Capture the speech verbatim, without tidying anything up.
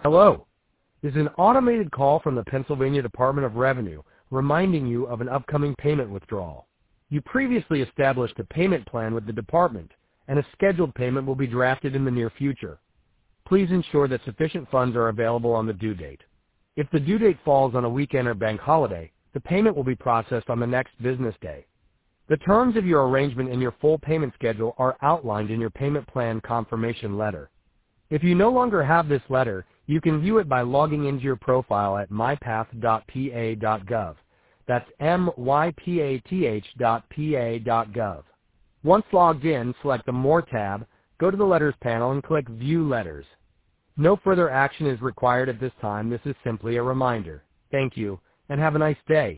Hello. This is an automated call from the Pennsylvania Department of Revenue reminding you of an upcoming payment withdrawal. You previously established a payment plan with the department, and a scheduled payment will be drafted in the near future. Please ensure that sufficient funds are available on the due date. If the due date falls on a weekend or bank holiday, the payment will be processed on the next business day. The terms of your arrangement and your full payment schedule are outlined in your payment plan confirmation letter. If you no longer have this letter, you can view it by logging into your profile at my path dot p a dot gov. That's M Y P A T H dot P A dot gov. Once logged in, select the More tab, go to the Letters panel, and click View Letters. No further action is required at this time. This is simply a reminder. Thank you, and have a nice day.